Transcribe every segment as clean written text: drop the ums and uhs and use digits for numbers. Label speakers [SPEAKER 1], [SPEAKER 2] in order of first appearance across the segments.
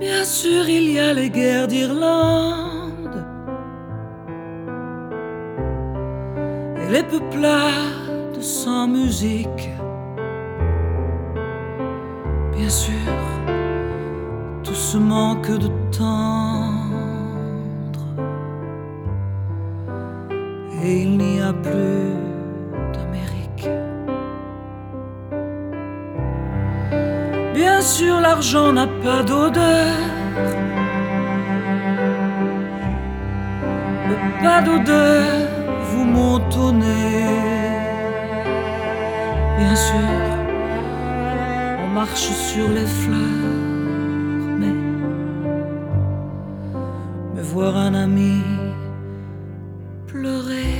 [SPEAKER 1] Bien sûr, il y a les guerres d'Irlande et les peuplades sans musique. Bien sûr, tout ce manque de tendre, et il n'y a plus d'Amérique. Bien sûr, l'argent n'a pas d'odeur, pas d'odeur, vous montonnez. Bien sûr, on marche sur les fleurs, mais voir un ami pleurer.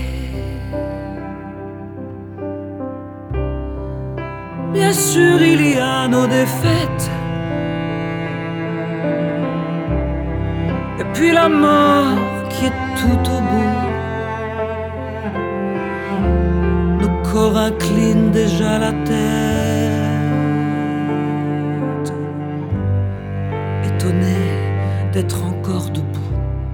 [SPEAKER 1] Bien sûr, il y a nos défaites, et puis la mort qui est tout au bout. Nos corps inclinent déjà la tête, étonnés d'être encore debout.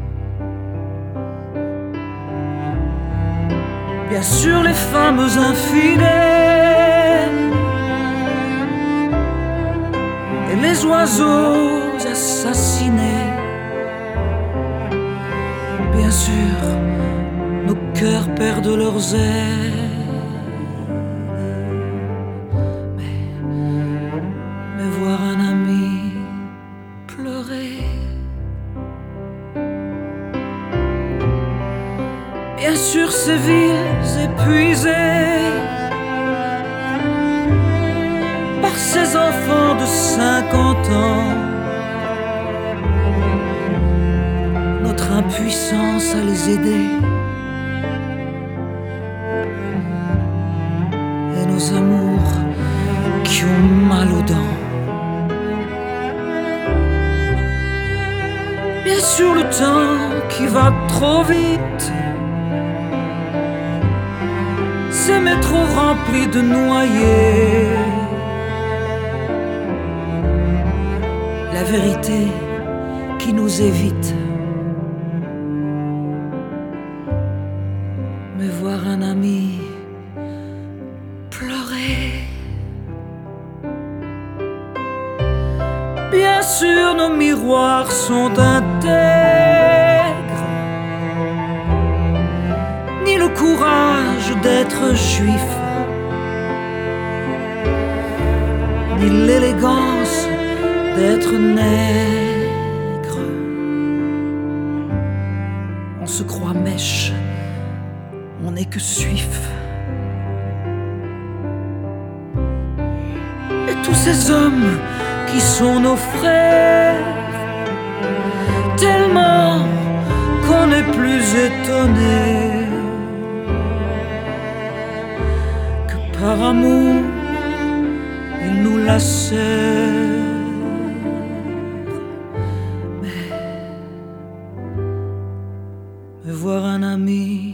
[SPEAKER 1] Bien sûr, les femmes infidèles et les oiseaux assassinés. Bien sûr, nos cœurs perdent leurs ailes, mais voir un ami pleurer. Bien sûr, ces villes épuisées par ces enfants de 50 ans, notre impuissance à les aider, et nos amours qui ont mal aux dents. Bien sûr, le temps qui va trop vite, ces métros remplis de noyés, la vérité qui nous évite. Mais voir un ami pleurer. Bien sûr, nos miroirs sont intègres, ni le courage d'être juif, ni l'élégance d'être nègre. On se croit mèche, on n'est que suif. Et tous ces hommes qui sont nos frères, tellement qu'on n'est plus étonné que par amour ils nous lacèrent. Mais voir un ami